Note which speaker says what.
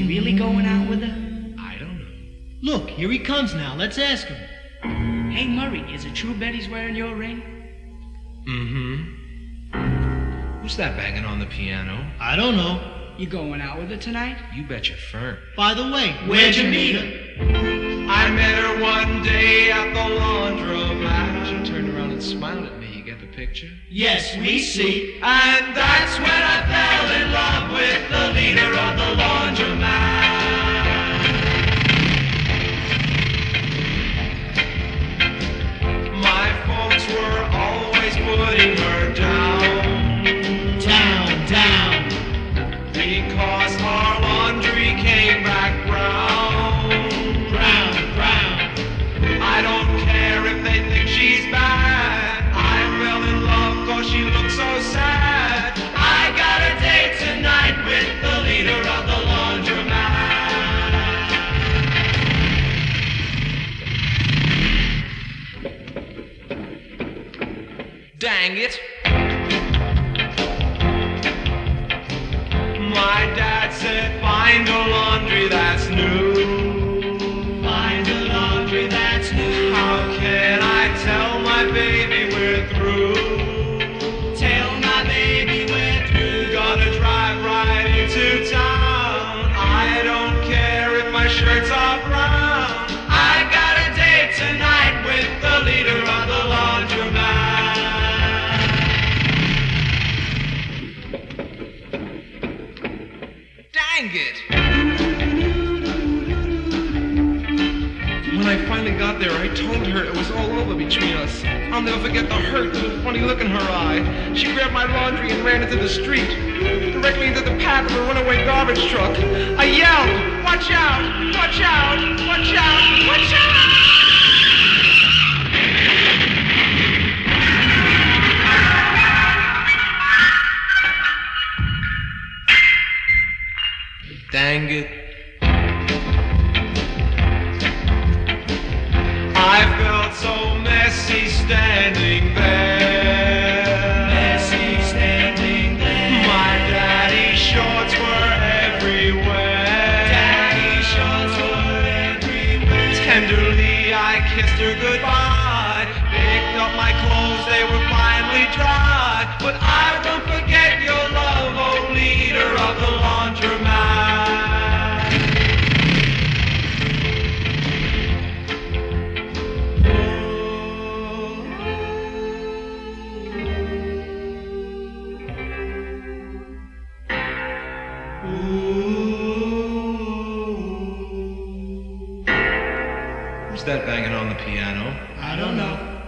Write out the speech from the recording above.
Speaker 1: really going out with her?
Speaker 2: I don't know.
Speaker 3: Look, here he comes now. Let's ask him.
Speaker 1: Hey, Murray, is it true Betty's wearing your ring?
Speaker 2: Mm-hmm. Who's that banging on the piano?
Speaker 3: I don't know.
Speaker 1: You going out with her tonight?
Speaker 2: You bet your firm.
Speaker 3: By the way, where'd you meet her?
Speaker 2: I met her one day at the laundromat. She turned around and smiled at me. You get the picture?
Speaker 3: Yes, we see.
Speaker 2: And that's when I fell in love with the leader of the laundromat. My folks were always putting her down.
Speaker 3: Down, down.
Speaker 2: Because our laundry came back brown.
Speaker 3: Brown, brown.
Speaker 2: I don't care if they think she's bad. I fell in love cause she looked so sad. I got a date tonight with the leader of the laundromat. Dang it. My dad said, find a laundry that's new.
Speaker 3: Find a laundry that's new.
Speaker 2: How can I tell my baby we're through?
Speaker 3: Tell my baby we're through.
Speaker 2: Gonna drive right into town. I don't care if my shirts are brown. I got a date tonight with the leader of the laundromat. Dang it! When I finally got there, I told her it was all over between us. I'll never forget the hurt and the funny look in her eye. She grabbed my laundry and ran into the street, directly into the path of a runaway garbage truck. I yelled, watch out, watch out, watch out, watch out! Dang it. I felt so messy standing there.
Speaker 3: Messy standing there.
Speaker 2: My daddy's shorts were everywhere.
Speaker 3: Daddy's shorts were everywhere.
Speaker 2: Tenderly I kissed her goodbye. Picked up my clothes, they were finally dry. But I won't forget your love, oh leader of the laundromat. Who's that banging on the piano?
Speaker 3: I don't know.